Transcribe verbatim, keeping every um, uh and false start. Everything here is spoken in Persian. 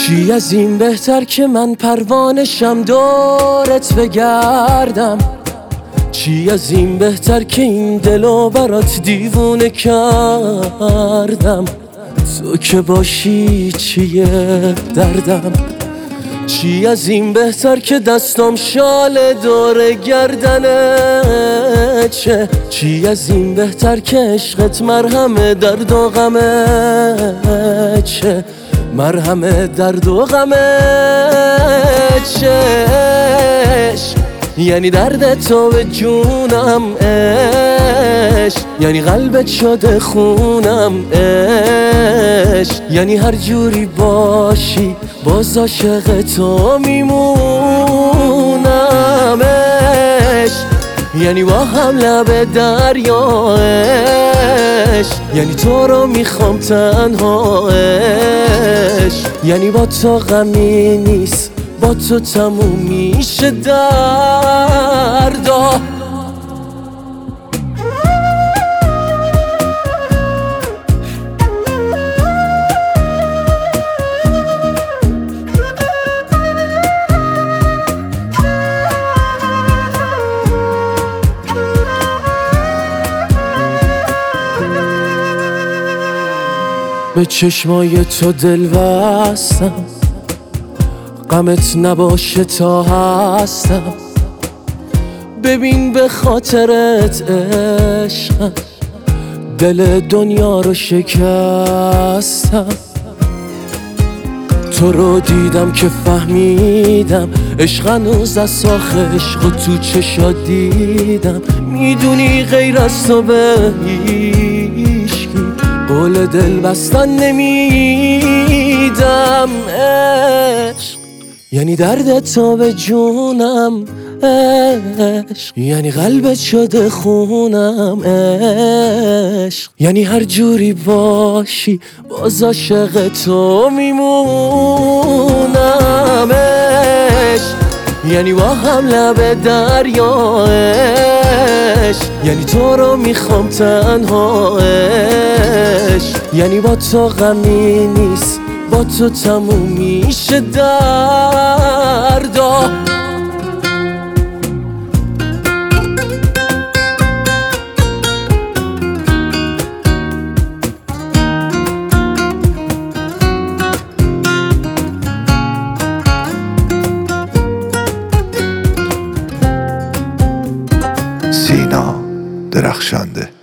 چی از این بهتر که من پروانشم دورت بگردم؟ چی از این بهتر که این دلو برات دیوونه کردم؟ تو که باشی چیه دردم؟ چی از این بهتر که دستم شال دور گردنه چه؟ چی از این بهتر که عشقت مرهم درد و غمه چه؟ مرهم درد و غمه چش؟ یعنی درد تو به جونم عشق، یعنی قلبت شده خونم عشق، یعنی هر جوری باشی باز عاشق تو میمونم عشق، یعنی با هم لب دریا عشق، یعنی تو رو میخوام تنها عشق، یعنی با تو غمی نیست با تو تموم میشه دردا. به چشمای تو دل بستم، غمت نباشه تا هستم، ببین به خاطرت عشقم دل دنیا رو شکستم. تو رو دیدم که فهمیدم عشق هنوز از ساخ عشق و تو چشات دیدم، میدونی غیر از تو به هیچکی قول دل بستن نمیدم عشق، یعنی درد تو به جونم عشق، یعنی قلبت شده خونم عشق، یعنی هر جوری باشی باز عاشق تو میمونم عشق، یعنی با هم لب دریا عشق، یعنی تو رو میخوام تنها عشق، یعنی با تو غمی نیست با تو تموم میشه دردا. سینا درخشانده.